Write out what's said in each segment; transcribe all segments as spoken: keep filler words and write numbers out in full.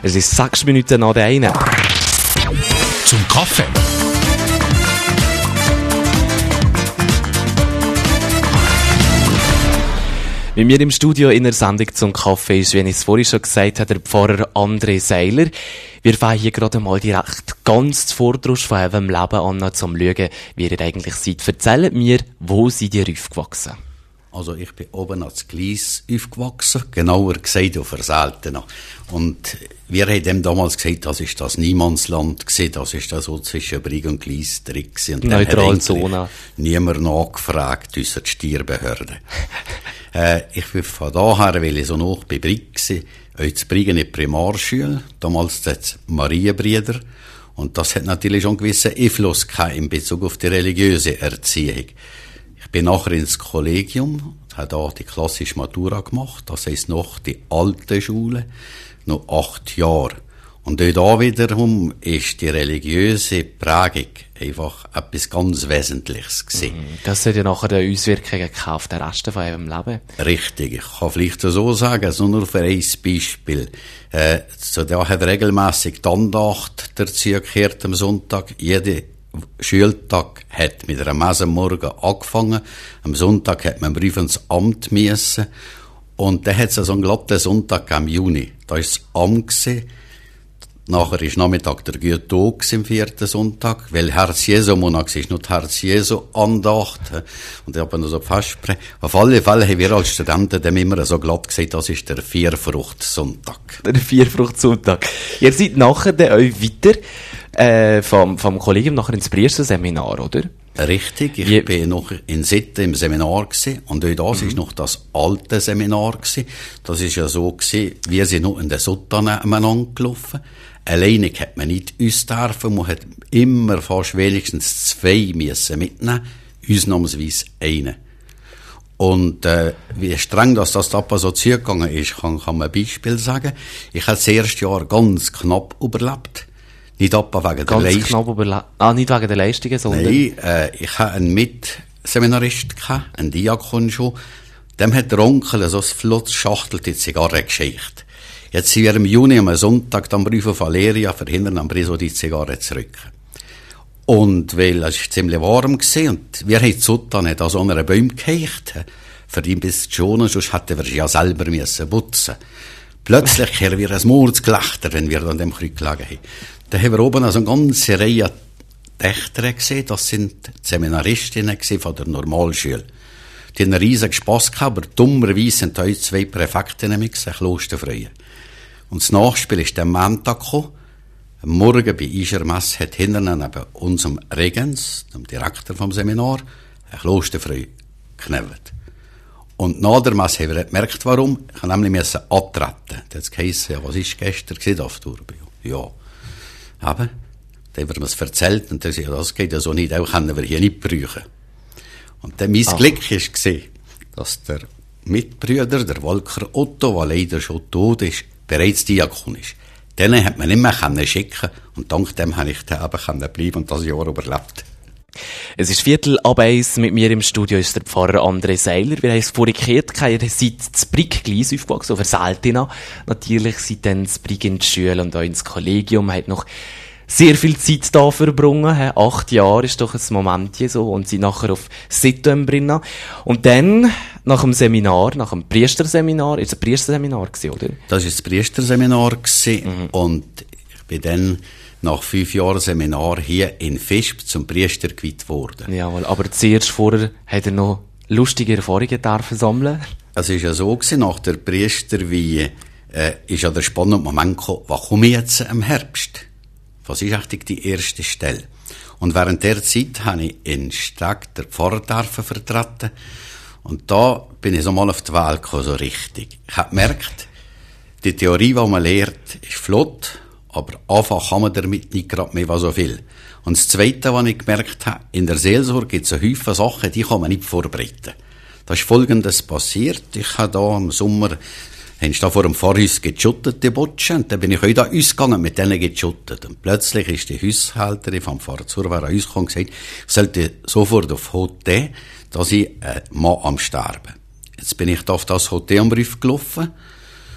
Es ist sechs Minuten nach der einen. Zum Kaffee. Mit mir im Studio in der Sendung zum Kaffee ist, wie ich es vorhin schon gesagt habe, der Pfarrer André Seiler. Wir fangen hier gerade mal direkt ganz zuvorderst von eurem Leben an, um zu schauen, wie ihr eigentlich seid. Erzählt mir, wo seid ihr aufgewachsen? Also ich bin oben ans Gleis aufgewachsen, genauer gesagt auf der Seltena. Und wir haben dem damals gesagt, das ist das Niemandsland gewesen, das ist das so zwischen Brig und Gleis drin gewesen. Und Neutral Zone. Niemand nachgefragt, außer die Stierbehörde. äh, ich bin von daher, weil ich so noch bei Brig war, auch zu Brig in die Primarschule, damals das Marienbrüder. Und das hat natürlich schon einen gewissen Einfluss gehabt in Bezug auf die religiöse Erziehung. Ich bin nachher ins Kollegium, habe da die klassische Matura gemacht, das heisst noch die alte Schule, noch acht Jahre. Und auch da wiederum ist die religiöse Prägung einfach etwas ganz Wesentliches gewesen. Das hat ja nachher Auswirkungen auf den Rest von eurem Leben. Richtig, ich kann vielleicht so sagen, also nur für ein Beispiel. Äh, so da hat regelmässig die Andacht dazugekehrt am Sonntag. Jede Schultag hat mit einer Messe am Morgen angefangen. Am Sonntag hat man einen Brief ins Amt müssen. Und dann hat es so einen glatten Sonntag im Juni. Da war das Amt gewesen. Nachher war Nachmittag der Gütog im vierten Sonntag, weil Herz Jesu Monat ist, nur die Herz Jesu Andacht. Und ich habe noch so festgesprochen. Auf alle Fälle haben wir als Studenten dem immer so glatt gesagt, das ist der Vierfruchtsonntag. Der Vierfruchtsonntag. Ihr seid nachher dann euch weiter, äh, vom, vom Kollegium nachher ins Priesterseminar, oder? Richtig, ich Wie? bin noch in Sitten im Seminar gewesen, und auch das mhm. ist noch das alte Seminar gewesen. Das ist ja so gewesen, wir sind noch in den Suttan aneinander gelaufen. Alleine hat man nicht uns dürfen, man hat immer fast wenigstens zwei müssen mitnehmen, ausnahmsweise einen. Und äh, wie streng dass das da so zugegangen ist, kann, kann man ein Beispiel sagen. Ich habe das erste Jahr ganz knapp überlebt. Nicht etwa wegen Ganz der Leistung. knapp überle- ah, nicht wegen der Leistungen, sondern... Nein, äh, ich hatte einen Mitseminarist gehabt, einen Diakon schon. Dem hat der Onkel so ein flottes Schachtel die Zigarre geschickt. Jetzt sind wir im Juni am Sonntag am Brief auf Valeria, verhindern am Brief so die Zigarre zurück. Und weil es ziemlich warm war und wir haben Suttan nicht an so einer Baum geheicht, für ihn bis zu schonen, sonst hätten wir sie ja selber müssen putzen. Plötzlich hören wir ein Mordsgelächter, wenn wir an dem Krieg gelegen haben. Da haben wir oben also eine ganze Reihe Dächter gesehen, das sind die Seminaristinnen von der Normalschule. Die haben einen riesigen Spass gehabt, aber dummerweise sind heute zwei Präfektinnen mit Klosterfreien. Und das Nachspiel ist am Montag gekommen. Am Morgen bei Ischermess hat hinten neben unserem Regens, dem Direktor vom Seminar, ein Klosterfrei geknallt. Und nach der Messe haben wir gemerkt, warum. Ich musste nämlich antreten. Da hat es geheißen, ja, was ist gestern gewesen, auf Turbio? Ja. Aber, dann haben wir es erzählt und dann gesagt, ja, das geht ja so nicht, auch können wir hier nicht brauchen. Und dann mein Ach. Glück war, dass der Mitbrüder, der Walker Otto, der leider schon tot ist, bereits Diakon ist. Den hat man nicht mehr schicken und dank dem habe ich dann eben bleiben und das Jahr überlebt. Es ist Viertel ab eins, mit mir im Studio ist der Pfarrer André Seiler. Wir haben es vorhin gehört, ihr seid zu Brig-Gleis aufgewachsen, auf der Seltena. Natürlich seid dann zu Brig in die Schule und auch ins Kollegium, habt noch sehr viel Zeit da verbrungen. He. Acht Jahre ist doch ein Moment hier so und sind nachher auf Sittenbrinna. Und dann, nach dem Seminar, nach dem Priesterseminar, ist es ein Priesterseminar gewesen, oder? Das war das Priesterseminar gewesen, mhm. Und ich bin dann nach fünf Jahren Seminar hier in Visp zum Priester geweiht worden. Jawohl, aber zuerst vorher hat er noch lustige Erfahrungen dürfen sammeln. Es war ja so gewesen, nach der Priester, wie, äh, ist ja der spannende Moment gekommen, was komme ich jetzt im Herbst? Was ist eigentlich die erste Stelle? Und während der Zeit habe ich in Steg der Pfarrer vertreten. Und da bin ich so mal auf die Welt gekommen, so richtig. Ich habe gemerkt, die Theorie, die man lehrt, ist flott, aber anfangen kann man damit nicht gerade mehr so viel. Und das Zweite, was ich gemerkt habe, in der Seelsorge gibt es so viele Sachen, die kann man nicht vorbereiten. Da ist Folgendes passiert. Ich habe da im Sommer, haben da vor dem Pfarrhaus geschuttet, die Botschen, und dann bin ich heute da ausgegangen, mit denen geschuttet. Und plötzlich ist die Haushälterin vom Pfarrer Zurwer an uns gekommen und gesagt, ich sollte sofort auf Hotel, dass ich äh, Mann am Sterben. Jetzt bin ich da auf das Hotel am Brief gelaufen.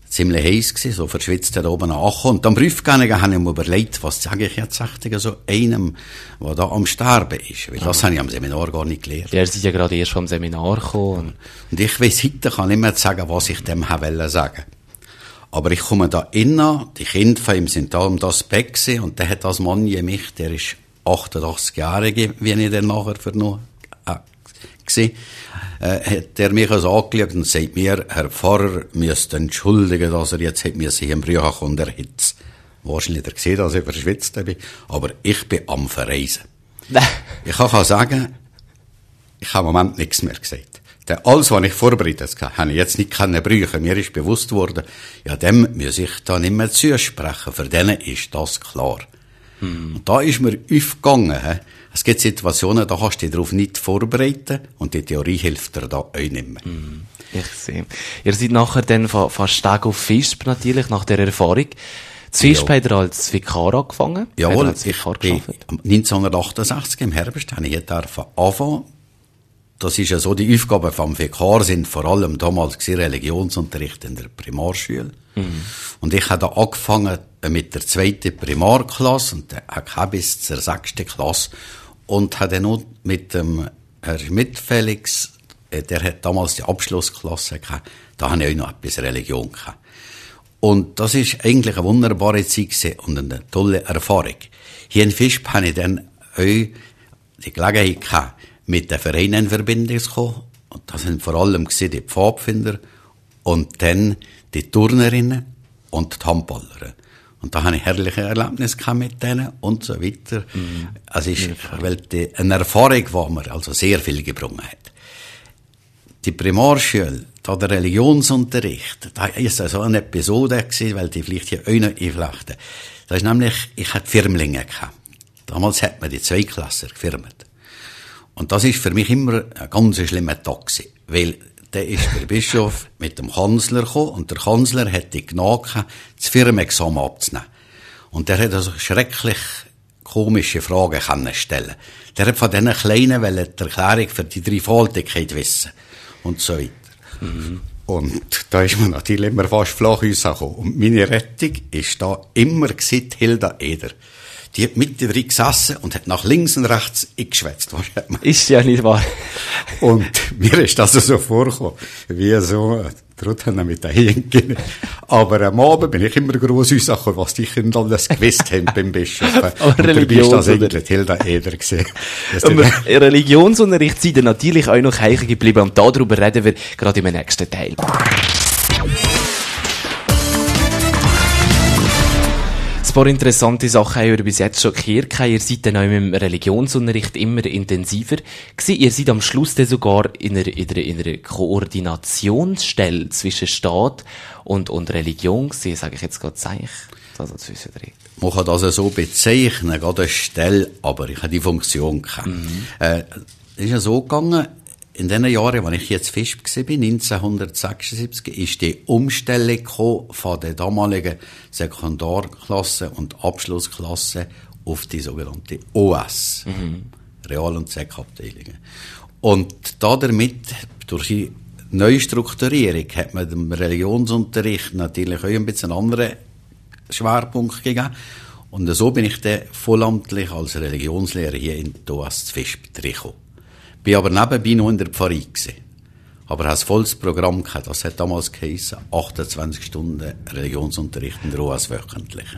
ziemlich heiß gewesen, so verschwitzt da oben angekommen. Und am Prüfgang habe ich mir überlegt, was sage ich jetzt echt so einem, der da am Sterben ist. Weil das habe ich am Seminar gar nicht gelernt. Der ist ja gerade erst vom Seminar gekommen. Und ich weiss, heute kann ich nicht mehr sagen, was ich dem wollte sagen. Aber ich komme da innen, die Kinder von ihm sind da um das Bett gewesen, und der hat als Mann mich, der ist achtundachtzig Jahre, wie ich dann nachher für noch äh, gesehen, äh, hat er mich also angeschaut und sagt mir, Herr Pfarrer, müsste entschuldigen, dass er jetzt hat mir sich im Brüch von der Hitze. Wahrscheinlich hat er gesehen, dass ich verschwitzt bin, aber ich bin am Verreisen. Ich kann sagen, ich habe im Moment nichts mehr gesagt. Denn alles, was ich vorbereitet habe, habe ich jetzt nicht können brauchen. Mir ist bewusst worden, ja, dem muss ich da nicht mehr zusprechen. Für denen ist das klar. Hm. Und da ist mir aufgegangen, he? Es gibt Situationen, da kannst du dich darauf nicht vorbereiten, und die Theorie hilft dir da auch nicht mehr. Hm. Ich sehe. Ihr seid nachher dann von, von Steg auf Visp natürlich, nach der Erfahrung. Zu Visp habt ihr als Vikar angefangen? Jawohl, als Vikar ich bin neunzehnhundertachtundsechzig im Herbst habe ich dürfen anfangen. Das ist ja so, die Aufgaben vom Vikar sind vor allem damals Religionsunterricht in der Primarschule. Mhm. Und ich habe da angefangen mit der zweiten Primarklasse und habe bis zur sechsten Klasse und habe dann noch mit dem Herr Schmidt-Felix, der hat damals die Abschlussklasse gehabt, da habe ich auch noch etwas Religion gehabt. Und das ist eigentlich eine wunderbare Zeit und eine tolle Erfahrung. Hier in Visp habe ich dann auch die Gelegenheit gehabt, mit den Vereinen in Verbindung zu kommen. Und das sind vor allem die Pfadfinder und dann die Turnerinnen und die Handballer. Und da habe ich herrliche Erlebnisse gehabt mit denen und so weiter. Mhm. Also ist ja. eine Erfahrung, die mir also sehr viel gebrungen hat. Die Primarschule, da der Religionsunterricht, da ist so eine Episode gewesen, weil die vielleicht hier auch noch einflechten. Das ist nämlich, ich hatte Firmlinge gehabt. Damals hat man die Zweiklässler gefirmt. Und das ist für mich immer ein ganz schlimmer Tag gewesen, weil der ist der Bischof mit dem Kanzler gekommen und der Kanzler hat die Gnade gehabt, das Firmenexamen abzunehmen. Und der hat also schrecklich komische Fragen können stellen. Der hat von diesen Kleinen die Erklärung für die Dreifaltigkeit wissen und so weiter. Mhm. Und da ist man natürlich immer fast flach rausgekommen. Und meine Rettung ist da immer gewesen, Hilda Eder. Die hat mitten drin gesessen und hat nach links und rechts eingeschwätzt. Ist ja nicht wahr. Und mir ist das so vorgekommen, wie so Truthahn mit den Hähnchen. Aber am Abend bin ich immer gross rausgekommen, was die Kinder alles gewusst haben beim Bischof. Aber Religions- das eigentlich Hilda Eder gesehen. Religionsunterricht sind natürlich auch noch heilig geblieben und darüber reden wir gerade im nächsten Teil. Ein paar interessante Sachen haben wir bis jetzt schon gehört. Ihr seid dann auch im Religionsunterricht immer intensiver gewesen. Ihr seid am Schluss dann sogar in einer, in einer, in einer Koordinationsstelle zwischen Staat und, und Religion gewesen, sage ich jetzt gerade, sage ich. Also zwischendrin. Man kann das so bezeichnen, gerade eine Stelle, aber ich habe die Funktion gehabt. Mhm. Äh, es ist ja so gegangen, in den Jahren, als ich jetzt Visp war, neunzehnhundertsechsundsiebzig, ist die Umstellung gekommen von der damaligen Sekundarklasse und Abschlussklasse auf die sogenannte O S. Mhm. Real- und Sek-Abteilungen. Und da damit, durch die Neustrukturierung, hat man dem Religionsunterricht natürlich auch ein bisschen einen anderen Schwerpunkt gegeben. Und so bin ich dann vollamtlich als Religionslehrer hier in der O S zu Visp gekommen. Ich war aber nebenbei noch in der Pfarrei gewesen. Aber ein volles Programm gehabt. Das hat damals geheissen, achtundzwanzig Stunden Religionsunterricht in der O S wöchentlich.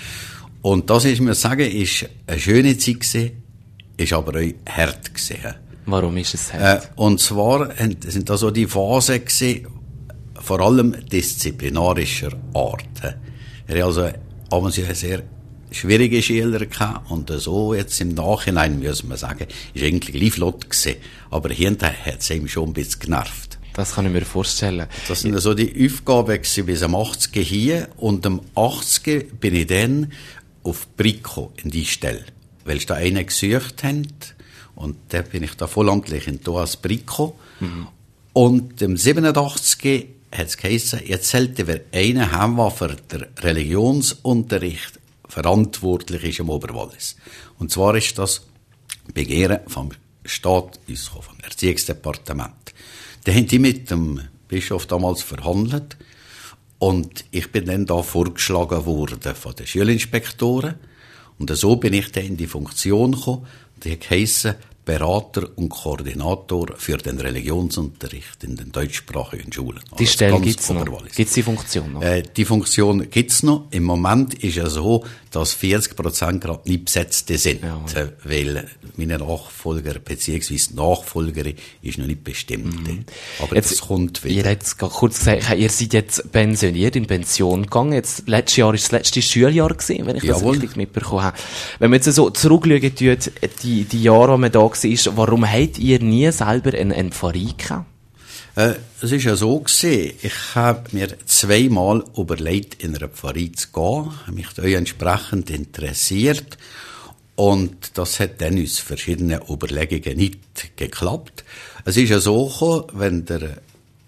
Und das ist, muss ich sagen, ist eine schöne Zeit gewesen, ist aber auch hart gewesen. Warum ist es hart? Äh, und zwar sind da so die Phasen gewesen, vor allem disziplinarischer Art. Er hat also abends ja sehr schwierige Schüler gehabt und so jetzt im Nachhinein, muss man sagen, ist eigentlich gleich flott gewesen. Aber hinterher hat es ihm schon ein bisschen genervt. Das kann ich mir vorstellen. Das sind so die Aufgaben gewesen bis am achtziger hier und am achtziger bin ich dann auf Brico in die Stelle, weil ich da einen gesucht haben und da bin ich da vollamtlich in Toas Brico. Mhm. Und am siebenundachtziger hat es geheißen, jetzt sollte wir einen haben, der für den Religionsunterricht verantwortlich ist im Oberwallis. Und zwar ist das Begehren vom Staat, vom Erziehungsdepartement. Da haben die mit dem Bischof damals verhandelt Und ich bin dann da vorgeschlagen worden von den Schulinspektoren. Und so bin ich dann in die Funktion gekommen. Die hat geheissen, Berater und Koordinator für den Religionsunterricht in den deutschsprachigen Schulen. Die also Stelle gibt's noch? Gibt's die Funktion noch? Äh, die Funktion gibt's noch. Im Moment ist es so, dass vierzig Prozent gerade nicht besetzte sind. Ja. Äh, weil meine Nachfolger, beziehungsweise Nachfolgerin, ist noch nicht bestimmt. Mhm. Aber jetzt, das kommt wieder. Ihr habt es gerade kurz gesagt, ihr seid jetzt pensioniert, in Pension gegangen. Jetzt, letztes Jahr ist das letzte Schuljahr gewesen, wenn ich das Jawohl. richtig mitbekommen habe. Wenn man jetzt so zurückschauen tut, die, die Jahre, wo man da war, warum habt ihr nie selber eine, eine Pfarrei gehabt? Äh, es ist ja so gewesen, ich habe mir zweimal überlegt, in eine Pfarrei zu gehen, habe mich da entsprechend interessiert und das hat dann aus verschiedenen Überlegungen nicht geklappt. Es ist ja so gekommen, wenn der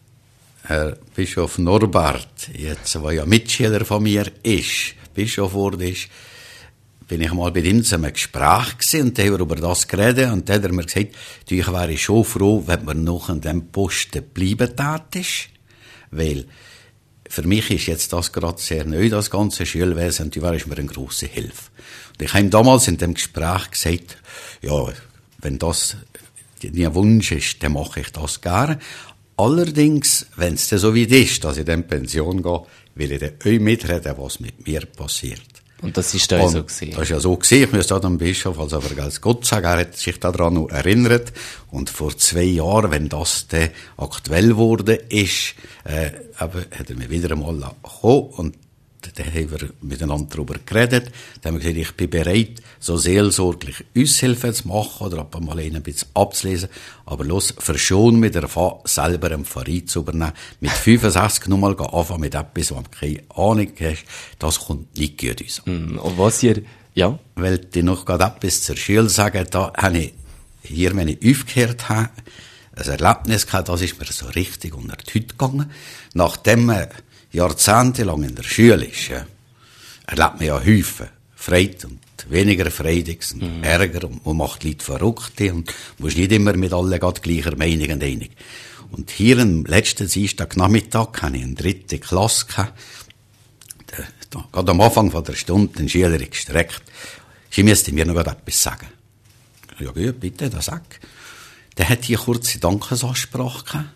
Herr Bischof Norbert, jetzt, der ja Mitschüler von mir ist, Bischof wurde, ist, bin ich mal bei ihm zu einem Gespräch gewesen und da haben wir über das geredet und da hat er mir gesagt, du, ich wäre schon froh, wenn man noch an dem Posten bleiben tätig, weil für mich ist jetzt das gerade sehr neu, das ganze Schulwesen, und du wärst mir eine grosse Hilfe. Und ich habe ihm damals in dem Gespräch gesagt, ja, wenn das dein Wunsch ist, dann mache ich das gerne. Allerdings, wenn es dann so weit ist, dass ich dann in Pension gehe, will ich dann auch mitreden, was mit mir passiert. Und das ist da so gewesen? Das ist ja so gewesen. Ich muss da dem Bischof, also vergelt's Gott sagen, er hat sich daran noch erinnert. Und vor zwei Jahren, wenn das dann aktuell wurde, ist, äh, eben, hat er mir wieder einmal gekommen und dann haben wir miteinander darüber geredet. Dann haben wir gesagt, ich bin bereit, so seelsorglich Aushilfe zu machen oder ab mal ein bisschen abzulesen. Aber los, verschon mit der Fa selber einen Pfarrei zu übernehmen. Mit fünfundsechzig nochmal anfangen mit etwas, was du keine Ahnung hast, das kommt nicht gut uns an. Mm, und was ihr, ja? Weil ich noch gerade etwas zur Schule sagen, da habe ich hier, wenn ich aufgehört habe, ein Erlebnis gehabt, das ist mir so richtig unter die Hütte gegangen. Nachdem man jahrzehntelang in der Schule ist, ja, erlebt man ja Häufen Freude und weniger Freudiges und mhm. Ärger und man macht Leute verrückt und muss nicht immer mit allen gerade gleicher Meinung und einig. Und hier am letzten Dienstagnachmittag hatte ich eine dritte Klasse gehabt. Da, da, gerade am Anfang von der Stunde den Schüler gestreckt. Sie müsste mir noch etwas sagen. Ja gut, bitte, das sag. Der hat hier kurze Dankesansprache gehabt.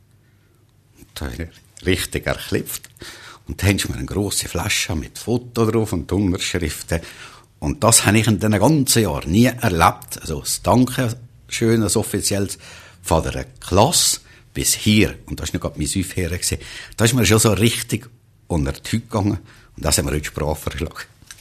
Und da richtig erklipft. Und dann haben sie mir eine grosse Flasche mit Foto drauf und Unterschriften. Und das habe ich in den ganzen Jahren nie erlebt. Also das Dankeschön, das offizielles von der Klasse bis hier. Und das war nicht gerade mein Aufhören gewesen. Da ist mir schon so richtig unter die Hütte gegangen. Und das haben wir heute Sprache verschlagen.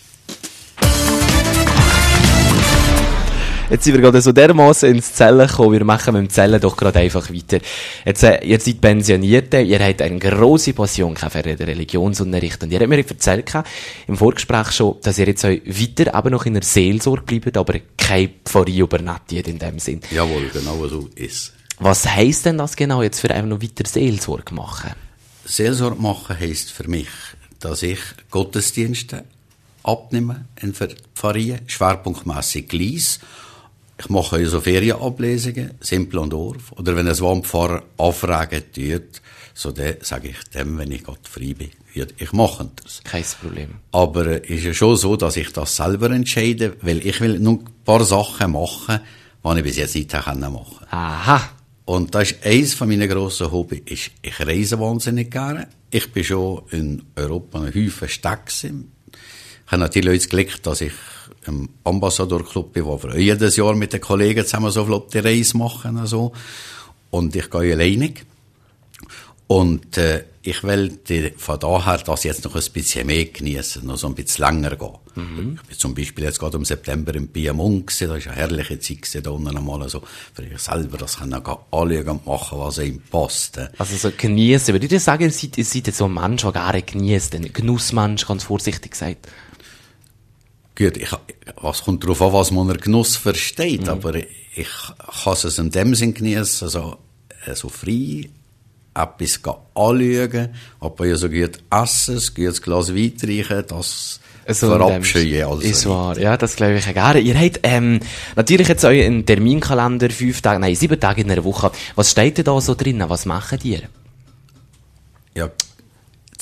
Jetzt sind wir gerade so dermassen ins Zellen gekommen, wir machen mit dem Zellen doch gerade einfach weiter. Jetzt, äh, ihr seid Pensionierte, ihr habt eine grosse Passion für den Religionsunterricht und ihr habt mir erzählt im Vorgespräch schon, dass ihr jetzt auch weiter eben noch in der Seelsorge bleibt, aber keine Pfarrei übernimmt in dem Sinn. Jawohl, genau so ist. Was heisst denn das genau jetzt für einfach noch weiter Seelsorge machen? Seelsorge machen heisst für mich, dass ich Gottesdienste abnehme in Pfarreien, schwerpunktmässig Gleis. Ich mache also Ferienablesungen, Simplon-Dorf. Oder wenn ein Wandpfarrer anfragen tut, so dann sage ich dem, wenn ich gerade frei bin, ich mache das. Kein Problem. Aber es ist ja schon so, dass ich das selber entscheide, weil ich will nur ein paar Sachen machen, die ich bis jetzt nicht machen konnte. Aha. Und das ist eines von meinen grossen Hobbys. Ich, ich reise wahnsinnig gerne. Ich bin schon in Europa ein Haufen Städte gewesen. Ich habe natürlich das Glück, dass ich im Ambassador-Club bin, wo wir jedes Jahr mit den Kollegen zusammen so flotte Reise machen. Also. Und ich gehe alleinig. Und äh, ich will die, von daher das jetzt noch ein bisschen mehr genießen, noch so ein bisschen länger gehen. Mhm. Ich bin zum Beispiel jetzt gerade im September in Piemont gewesen, das ist eine herrliche Zeit gewesen, da unten einmal so, für ich selber das kann anschauen und machen, was ihm passt. Also so genießen, würde ich dir sagen, ihr seid, ihr seid so ein Mensch, der gerne genießt, ein Genussmensch, ganz vorsichtig gesagt. Gut, ich, was kommt darauf an, was man unter Genuss versteht, mhm. aber ich kann es in dem Sinn genießen, also so frei, etwas anschauen, aber ja so gut essen, ein gutes Glas Wein trinken, das so verabscheue also ist wahr, ja, das glaube ich auch gerne. Ihr habt ähm, natürlich jetzt euren Terminkalender, fünf Tage, nein, sieben Tage in einer Woche. Was steht denn da so drin? Was macht ihr? Ja,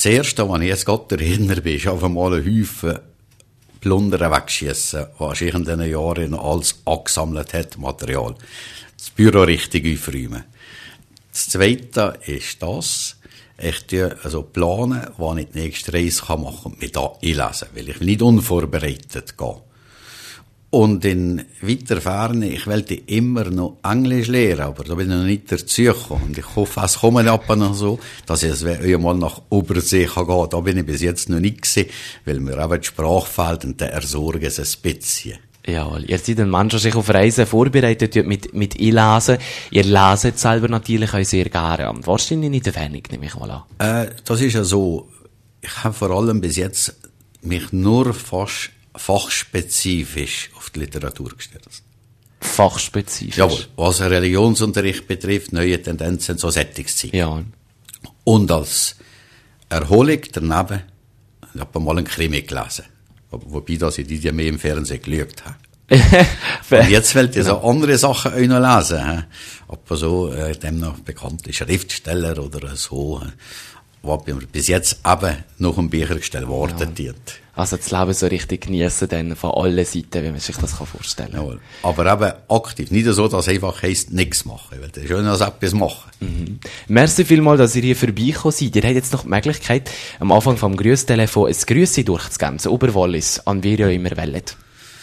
Das Erste, was ich jetzt Gott erinnere, bin, ist auf einmal ein Haufen Plundern wegschiessen, was ich in diesen Jahren alles angesammelt hat, Material. Das Büro richtig aufräumen. Das Zweite ist das, ich tue also planen, wann ich die nächste Reise machen kann und mich da einlesen, weil ich nicht unvorbereitet gehe. Und in weiter Ferne, ich wollte immer noch Englisch lernen, aber da bin ich noch nicht dazu gekommen. Und ich hoffe, es kommen ab noch so, dass ich es einmal nach Obersee gehen kann. Da bin ich bis jetzt noch nicht gewesen, weil mir auch die Sprache fehlt und da ersorge es ein bisschen. Ja, ihr seid ein Mensch, der sich auf Reisen vorbereitet, mit, mit Einlesen. Ihr leset selber natürlich auch sehr gerne. Wahrscheinlich nicht der Fan, nehme ich mal an. Äh, das ist ja so. Ich habe vor allem bis jetzt mich nur fast fachspezifisch auf die Literatur gestellt. Fachspezifisch? Jawohl. Was Religionsunterricht betrifft, neue Tendenzen, so Sättigkeit. Ja. Und als Erholung daneben, ich habe mal einen Krimi gelesen. Wobei, dass ich die ja mehr im Fernsehen geschaut habe. Und jetzt will ich so andere Sachen auch noch lesen. Aber so, äh, dem noch bekannte Schriftsteller oder so, was bis jetzt eben noch ein Büchergestell wartet. Ja. Also das Leben so richtig geniessen dann von allen Seiten, wie man sich das vorstellen kann. Ja, aber eben aktiv. Nicht so, dass es einfach heisst, nichts machen. Weil das ist schön, dass etwas machen. Mhm. Merci vielmals, dass ihr hier vorbeigekommen seid. Ihr habt jetzt noch die Möglichkeit, am Anfang vom Grüsstelefon ein Grüssi durchzugeben. So Oberwallis, an wer ihr immer wollt.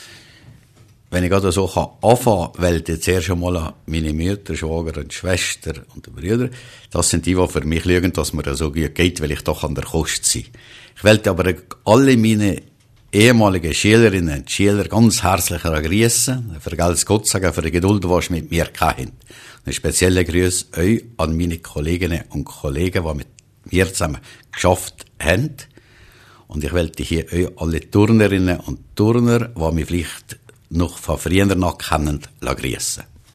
Wenn ich gerade so kann anfangen, weil jetzt erst einmal meine Mutter, Schwager und Schwester und die Brüder, das sind die, die für mich schauen, dass mir so gut geht, weil ich doch an der Kost sein. Ich wollte aber alle meine ehemaligen Schülerinnen und Schüler ganz herzlich grüßen, vergelt's Gott sagen für die Geduld, die sie mit mir hatten. Ein spezieller Gruß euch an meine Kolleginnen und Kollegen, die mit mir zusammen geschafft haben. Und ich wollte hier euch alle Turnerinnen und Turner, die mich vielleicht noch von früher noch kennen, grüßen.